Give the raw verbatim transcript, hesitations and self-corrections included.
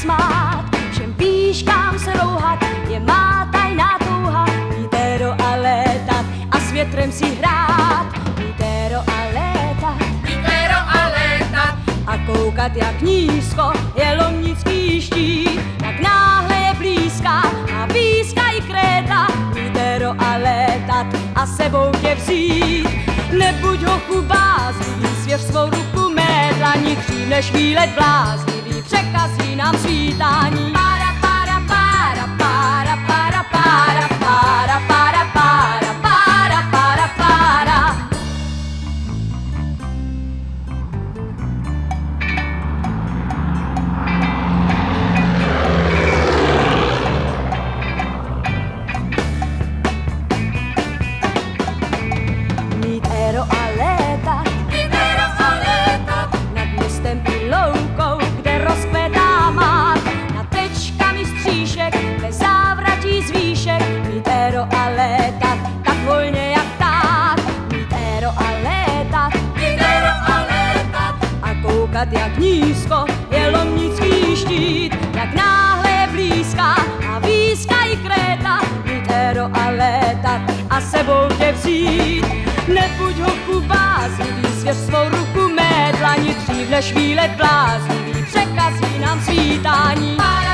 smát, všem výškám se rouhat, je má tajná touha, vítéro a létat a s větrem si hrát. Vítéro a létat, Vítéro a létat, a koukat, jak nízko je lomnický štít, jak náhle je blízká a výzka i kréta. Vítéro a létat a sebou tě vzít, nebuď hochu bázlivý, svěř svou ruku mé dlani, dřív než výlet bláznivý překazí nám svítání. Para, para, para, para, para, para, para, para, para, para, para, para. Vítéro a létat, vítéro a létat, nad městem i loukou, kde rozkvétá mát, nad tečkami stříšek, bez závratí z výšek. Vítéro a létat, tak volně jak pták. Vítéro a létat, vítéro a létat, a koukat, jak nízko je lomnický štít, jak náhle je blízká a výzka i kréta. Vítéro a létat a sebou tě vzít, nebuď hochu bázlivý, svěř svou ruku mé dlani, dřív než výlet bláznivý překazí nám svítání. para,